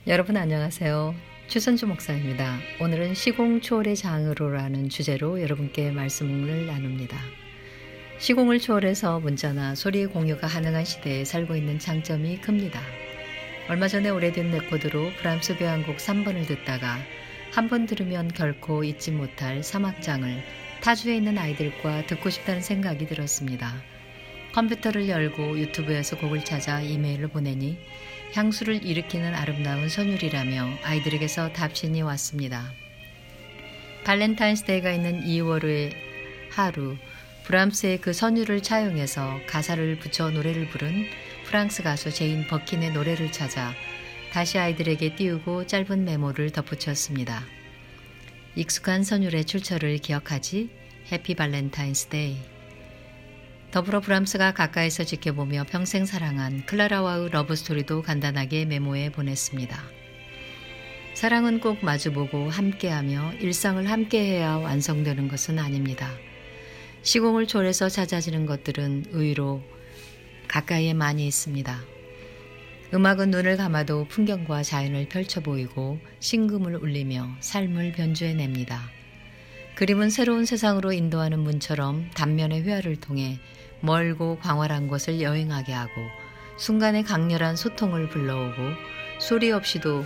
여러분 안녕하세요. 최선주 목사입니다. 오늘은 시공 초월의 장으로라는 주제로 여러분께 말씀을 나눕니다. 시공을 초월해서 문자나 소리의 공유가 가능한 시대에 살고 있는 장점이 큽니다. 얼마 전에 오래된 레코드로 브람스 교향곡 3번을 듣다가 한 번 들으면 결코 잊지 못할 사막장을 타주에 있는 아이들과 듣고 싶다는 생각이 들었습니다. 컴퓨터를 열고 유튜브에서 곡을 찾아 이메일을 보내니 향수를 일으키는 아름다운 선율이라며 아이들에게서 답신이 왔습니다. 발렌타인스데이가 있는 2월의 하루, 브람스의 그 선율을 차용해서 가사를 붙여 노래를 부른 프랑스 가수 제인 버킨의 노래를 찾아 다시 아이들에게 띄우고 짧은 메모를 덧붙였습니다. 익숙한 선율의 출처를 기억하지? 해피 발렌타인스데이. 더불어 브람스가 가까이서 지켜보며 평생 사랑한 클라라와의 러브스토리도 간단하게 메모해 보냈습니다. 사랑은 꼭 마주보고 함께하며 일상을 함께해야 완성되는 것은 아닙니다. 시공을 초월해서 찾아지는 것들은 의외로 가까이에 많이 있습니다. 음악은 눈을 감아도 풍경과 자연을 펼쳐 보이고 심금을 울리며 삶을 변주해냅니다. 그림은 새로운 세상으로 인도하는 문처럼 단면의 회화를 통해 멀고 광활한 곳을 여행하게 하고 순간의 강렬한 소통을 불러오고 소리 없이도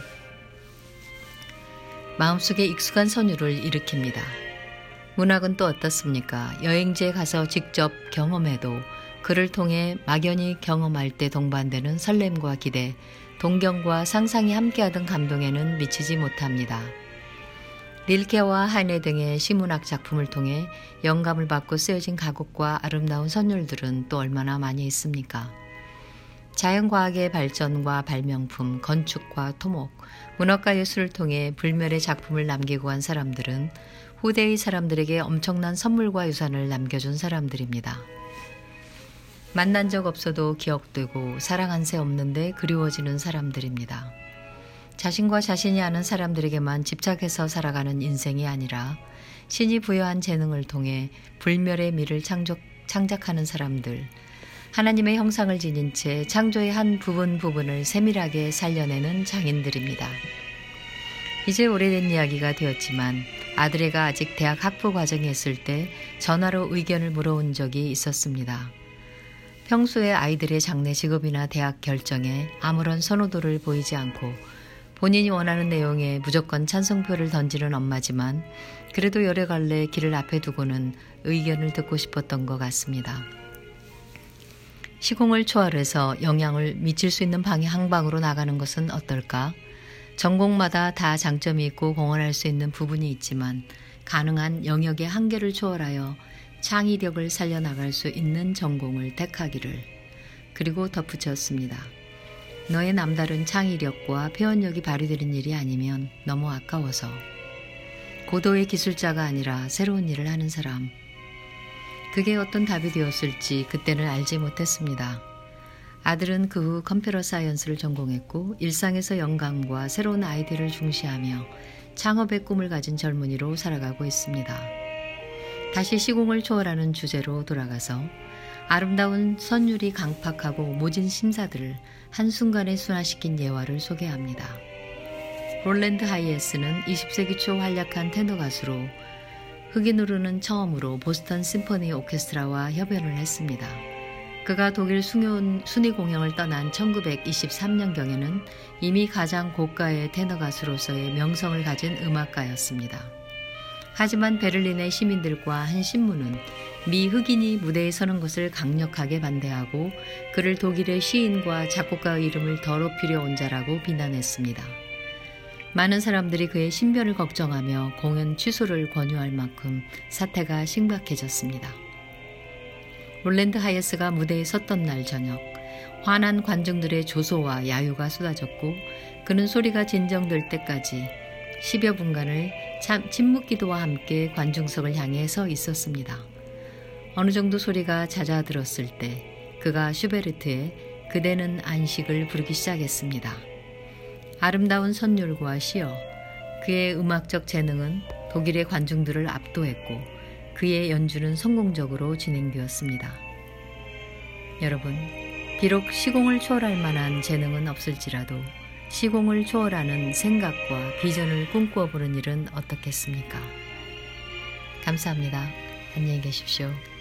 마음속에 익숙한 선율을 일으킵니다. 문학은 또 어떻습니까? 여행지에 가서 직접 경험해도 그를 통해 막연히 경험할 때 동반되는 설렘과 기대, 동경과 상상이 함께하던 감동에는 미치지 못합니다. 릴케와 하이네 등의 시문학 작품을 통해 영감을 받고 쓰여진 가곡과 아름다운 선율들은 또 얼마나 많이 있습니까? 자연과학의 발전과 발명품, 건축과 토목, 문학과 예술을 통해 불멸의 작품을 남기고 간 사람들은 후대의 사람들에게 엄청난 선물과 유산을 남겨준 사람들입니다. 만난 적 없어도 기억되고 사랑한 새 없는데 그리워지는 사람들입니다. 자신과 자신이 아는 사람들에게만 집착해서 살아가는 인생이 아니라 신이 부여한 재능을 통해 불멸의 미를 창작하는 사람들, 하나님의 형상을 지닌 채 창조의 한 부분을 세밀하게 살려내는 장인들입니다. 이제 오래된 이야기가 되었지만 아들애가 아직 대학 학부 과정에 있을 때 전화로 의견을 물어온 적이 있었습니다. 평소에 아이들의 장래 직업이나 대학 결정에 아무런 선호도를 보이지 않고 본인이 원하는 내용에 무조건 찬성표를 던지는 엄마지만 그래도 여러 갈래 길을 앞에 두고는 의견을 듣고 싶었던 것 같습니다. 시공을 초월해서 영향을 미칠 수 있는 항방으로 나가는 것은 어떨까? 전공마다 다 장점이 있고 공헌할 수 있는 부분이 있지만 가능한 영역의 한계를 초월하여 창의력을 살려나갈 수 있는 전공을 택하기를. 그리고 덧붙였습니다. 너의 남다른 창의력과 표현력이 발휘되는 일이 아니면 너무 아까워서. 고도의 기술자가 아니라 새로운 일을 하는 사람. 그게 어떤 답이 되었을지 그때는 알지 못했습니다. 아들은 그 후 컴퓨터 사이언스를 전공했고 일상에서 영감과 새로운 아이디어를 중시하며 창업의 꿈을 가진 젊은이로 살아가고 있습니다. 다시 시공을 초월하는 주제로 돌아가서 아름다운 선율이 강팍하고 모진 심사들을 한순간에 순화시킨 예화를 소개합니다. 롤랜드 하이에스는 20세기 초 활약한 테너 가수로 흑인으로는 처음으로 보스턴 심포니 오케스트라와 협연을 했습니다. 그가 독일 순위 공연을 떠난 1923년경에는 이미 가장 고가의 테너 가수로서의 명성을 가진 음악가였습니다. 하지만 베를린의 시민들과 한 신문은 미 흑인이 무대에 서는 것을 강력하게 반대하고 그를 독일의 시인과 작곡가의 이름을 더럽히려 온 자라고 비난했습니다. 많은 사람들이 그의 신변을 걱정하며 공연 취소를 권유할 만큼 사태가 심각해졌습니다. 롤랜드 하이에스가 무대에 섰던 날 저녁, 화난 관중들의 조소와 야유가 쏟아졌고 그는 소리가 진정될 때까지 10여 분간을 침묵 기도와 함께 관중석을 향해 서 있었습니다. 어느 정도 소리가 잦아들었을 때 그가 슈베르트의 그대는 안식을 부르기 시작했습니다. 아름다운 선율과 시어, 그의 음악적 재능은 독일의 관중들을 압도했고 그의 연주는 성공적으로 진행되었습니다. 여러분, 비록 시공을 초월할 만한 재능은 없을지라도 시공을 초월하는 생각과 비전을 꿈꾸어 보는 일은 어떻겠습니까? 감사합니다. 안녕히 계십시오.